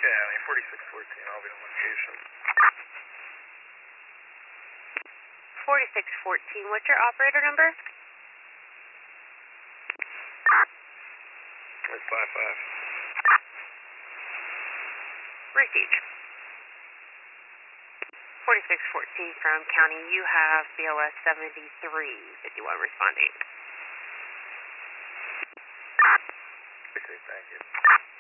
County, 4614, I'll be on location. 4614, what's your operator number? It's 55. Received. 4614 from County, you have BLS 7351 responding. Appreciate it, thank you.